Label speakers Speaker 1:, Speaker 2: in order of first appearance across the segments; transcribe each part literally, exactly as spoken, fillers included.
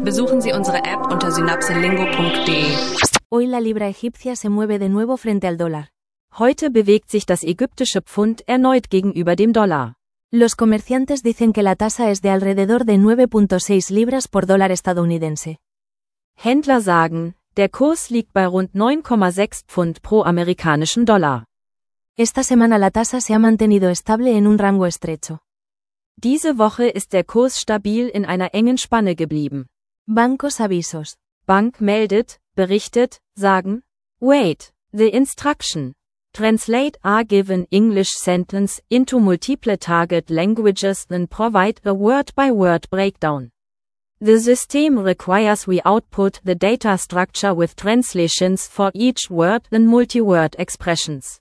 Speaker 1: Besuchen Sie unsere App unter synapselingo punkt de.
Speaker 2: Hoy la libra egipcia se mueve de nuevo frente al dólar.
Speaker 3: Heute bewegt sich das ägyptische Pfund erneut gegenüber dem Dollar.
Speaker 2: Los comerciantes dicen que la tasa es de alrededor de nueve punto seis libras por dólar estadounidense.
Speaker 3: Händler sagen, der Kurs liegt bei rund neun Komma sechs Pfund pro amerikanischen Dollar.
Speaker 2: Esta semana la tasa se ha mantenido estable en un rango estrecho.
Speaker 3: Diese Woche ist der Kurs stabil in einer engen Spanne geblieben.
Speaker 2: Bancos avisos.
Speaker 3: Bank meldet, berichtet, sagen, wait, the instruction. Translate a given English sentence into multiple target languages then provide a word-by-word breakdown. The system requires we output the data structure with translations for each word then multi-word expressions.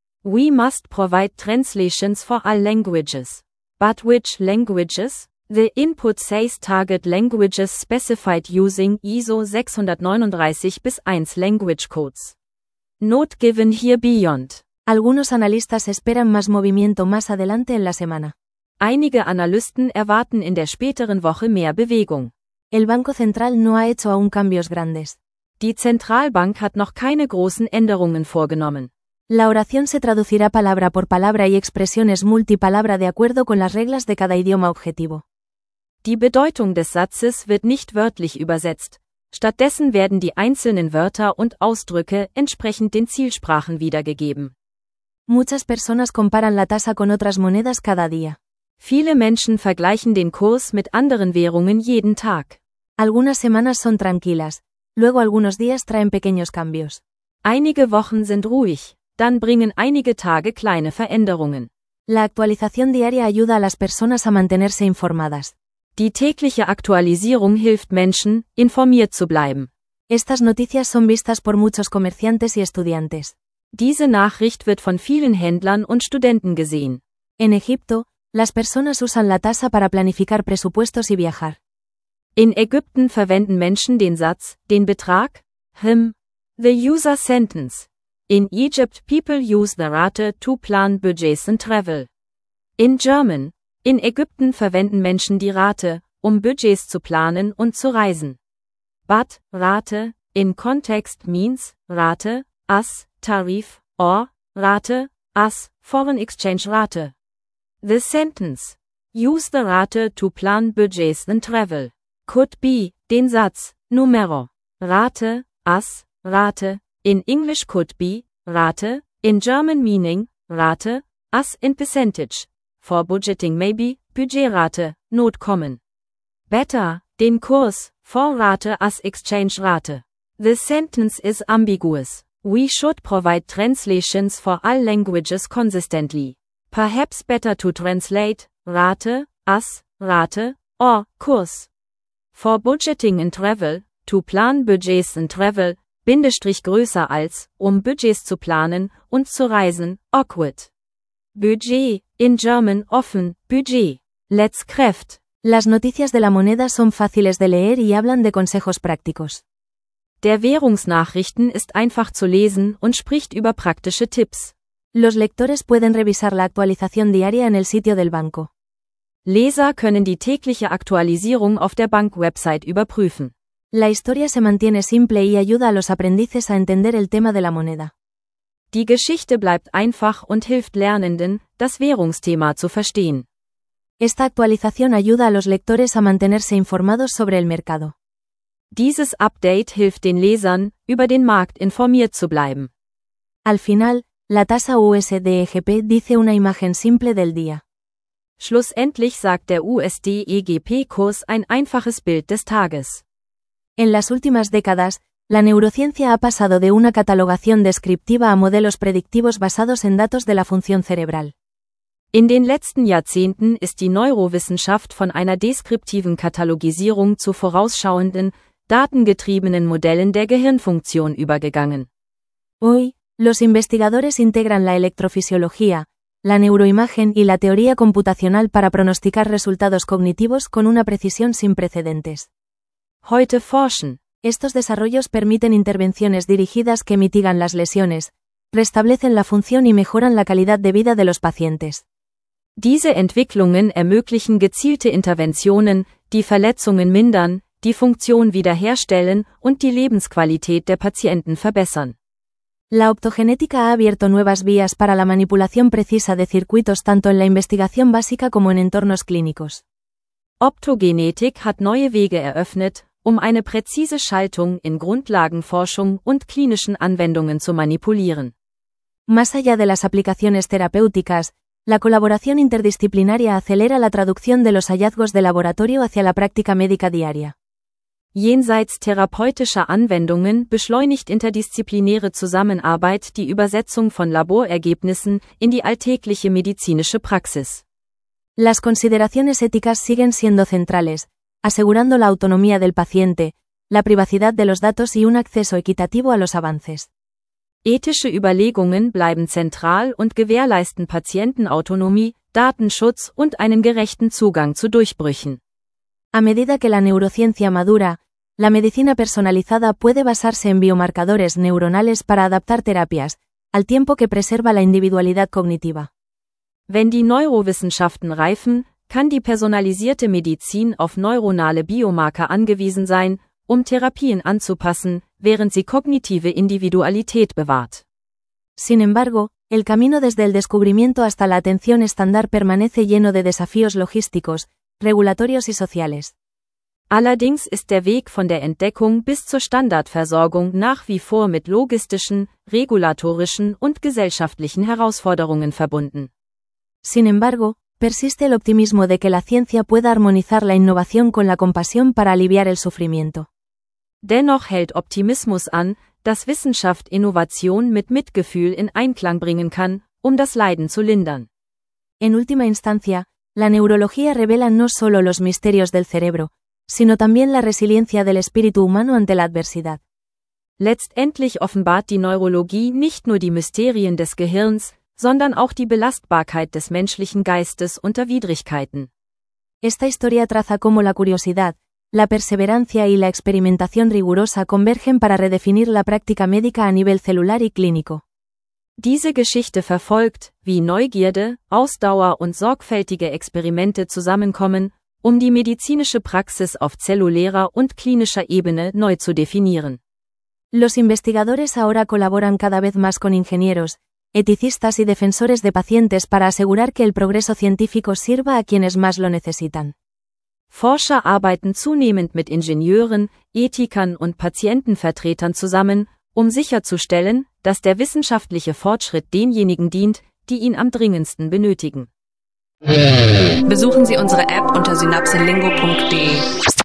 Speaker 3: We must provide translations for all languages. But which languages? The input says target languages specified using I S O sechs neun drei bis eins language codes. Not given here beyond.
Speaker 2: Algunos analistas esperan más movimiento más adelante en la semana.
Speaker 3: Einige Analysten erwarten in der späteren Woche mehr Bewegung.
Speaker 2: El Banco Central no ha hecho aún cambios grandes.
Speaker 3: Die Zentralbank hat noch keine großen Änderungen vorgenommen.
Speaker 2: La oración se traducirá palabra por palabra y expresiones multipalabra de acuerdo con las reglas de cada idioma objetivo.
Speaker 3: Die Bedeutung des Satzes wird nicht wörtlich übersetzt. Stattdessen werden die einzelnen Wörter und Ausdrücke entsprechend den Zielsprachen wiedergegeben.
Speaker 2: Muchas personas comparan la tasa con otras monedas cada día.
Speaker 3: Viele Menschen vergleichen den Kurs mit anderen Währungen jeden Tag.
Speaker 2: Algunas semanas son tranquilas, luego algunos días traen pequeños cambios.
Speaker 3: Einige Wochen sind ruhig, dann bringen einige Tage kleine Veränderungen.
Speaker 2: La actualización diaria ayuda a las personas a mantenerse informadas.
Speaker 3: Die tägliche Aktualisierung hilft Menschen, informiert zu bleiben.
Speaker 2: Estas noticias son vistas por muchos comerciantes y estudiantes.
Speaker 3: Diese Nachricht wird von vielen Händlern und Studenten gesehen.
Speaker 2: En Egipto, las personas usan la tasa para planificar presupuestos y viajar.
Speaker 3: In Ägypten verwenden Menschen den Satz, den Betrag, hm, the user sentence. In Egypt people use the rate to plan budgets and travel. In German, in Ägypten verwenden Menschen die Rate, um Budgets zu planen und zu reisen. But, Rate, in context means, Rate, as, Tarif, or, Rate, as, foreign exchange Rate. The sentence, use the rate to plan budgets and travel, could be, den Satz, numero, Rate, as, Rate, in English could be, Rate, in German meaning, Rate, as in percentage. For budgeting maybe, Budgetrate, not common. Better, den Kurs, for Rate as exchange Rate. The sentence is ambiguous. We should provide translations for all languages consistently. Perhaps better to translate, Rate, as, Rate, or, Kurs. For budgeting and travel, to plan budgets and travel, Bindestrich größer als, um Budgets zu planen und zu reisen, awkward. Budget, in German offen, Budget. Let's craft.
Speaker 2: Las noticias de la moneda son fáciles de leer y hablan de consejos prácticos.
Speaker 3: Der Währungsnachrichten ist einfach zu lesen und spricht über praktische Tipps.
Speaker 2: Los lectores pueden revisar la actualización diaria en el sitio del banco.
Speaker 3: Leser können die tägliche Aktualisierung auf der Bank-Website überprüfen.
Speaker 2: La historia se mantiene simple y ayuda a los aprendices a entender el tema de la moneda.
Speaker 3: Die Geschichte bleibt einfach und hilft Lernenden, das Währungsthema zu verstehen.
Speaker 2: Esta actualización ayuda a los lectores a mantenerse informados sobre el mercado.
Speaker 3: Dieses Update hilft den Lesern, über den Markt informiert zu bleiben.
Speaker 2: Al final, la tasa U S D E G P dice una imagen simple del día.
Speaker 3: Schlussendlich sagt der U S D E G P-Kurs ein einfaches Bild des Tages.
Speaker 2: En las últimas décadas, la neurociencia ha pasado de una catalogación descriptiva a modelos predictivos basados en datos de la función cerebral.
Speaker 3: In den letzten Jahrzehnten ist die Neurowissenschaft von einer deskriptiven Katalogisierung zu vorausschauenden, datengetriebenen Modellen der Gehirnfunktion übergegangen.
Speaker 2: Hoy, los investigadores integran la electrofisiología, la neuroimagen y la teoría computacional para pronosticar resultados cognitivos con una precisión sin precedentes.
Speaker 3: Heute forschen.
Speaker 2: Estos desarrollos permiten intervenciones dirigidas que mitigan las lesiones, restablecen la función y mejoran la calidad de vida de los pacientes.
Speaker 3: Diese Entwicklungen ermöglichen gezielte Interventionen, die Verletzungen mindern, die Funktion wiederherstellen und die Lebensqualität der Patienten verbessern.
Speaker 2: La optogenética ha abierto nuevas vías para la manipulación precisa de circuitos tanto en la investigación básica como en entornos clínicos.
Speaker 3: Optogenetik hat neue Wege eröffnet, um eine präzise Schaltung in Grundlagenforschung und klinischen Anwendungen zu manipulieren.
Speaker 2: Más allá de las aplicaciones terapéuticas, la colaboración interdisciplinaria acelera la traducción de los hallazgos de laboratorio hacia la práctica médica diaria.
Speaker 3: Jenseits therapeutischer Anwendungen beschleunigt interdisziplinäre Zusammenarbeit die Übersetzung von Laborergebnissen in die alltägliche medizinische Praxis.
Speaker 2: Las consideraciones éticas siguen siendo centrales, asegurando la autonomía del paciente, la privacidad de los datos y un acceso equitativo a los avances.
Speaker 3: Ethische Überlegungen bleiben zentral und gewährleisten Patientenautonomie, Datenschutz und einen gerechten Zugang zu Durchbrüchen.
Speaker 2: A medida que la neurociencia madura, la medicina personalizada puede basarse en biomarcadores neuronales para adaptar terapias, al tiempo que preserva la individualidad cognitiva.
Speaker 3: Wenn die Neurowissenschaften reifen, kann die personalisierte Medizin auf neuronale Biomarker angewiesen sein, um Therapien anzupassen, während sie kognitive Individualität bewahrt.
Speaker 2: Sin embargo, el camino desde el descubrimiento hasta la atención estándar permanece lleno de desafíos logísticos, regulatorios y sociales.
Speaker 3: Allerdings ist der Weg von der Entdeckung bis zur Standardversorgung nach wie vor mit logistischen, regulatorischen und gesellschaftlichen Herausforderungen verbunden.
Speaker 2: Sin embargo, persiste el optimismo de que la ciencia pueda armonizar la innovación con la compasión para aliviar el sufrimiento.
Speaker 3: Dennoch hält Optimismus an, dass Wissenschaft Innovation mit Mitgefühl in Einklang bringen kann, um das Leiden zu lindern.
Speaker 2: En última instancia, la neurología revela no solo los misterios del cerebro, sino también la resiliencia del espíritu humano ante la adversidad.
Speaker 3: Letztendlich offenbart die Neurologie nicht nur die Mysterien des Gehirns, sondern auch die Belastbarkeit des menschlichen Geistes unter Widrigkeiten.
Speaker 2: Esta historia traza cómo la curiosidad, la perseverancia y la experimentación rigurosa convergen para redefinir la práctica médica a nivel celular y clínico.
Speaker 3: Diese Geschichte verfolgt, wie Neugierde, Ausdauer und sorgfältige Experimente zusammenkommen, um die medizinische Praxis auf zellulärer und klinischer Ebene neu zu definieren.
Speaker 2: Los investigadores ahora colaboran cada vez más con ingenieros, eticistas y defensores de pacientes para asegurar que el progreso científico sirva a quienes más lo necesitan.
Speaker 3: Forscher arbeiten zunehmend mit Ingenieuren, Ethikern und Patientenvertretern zusammen, um sicherzustellen, dass der wissenschaftliche Fortschritt denjenigen dient, die ihn am dringendsten benötigen.
Speaker 1: Besuchen Sie unsere App unter synapselingo punkt de.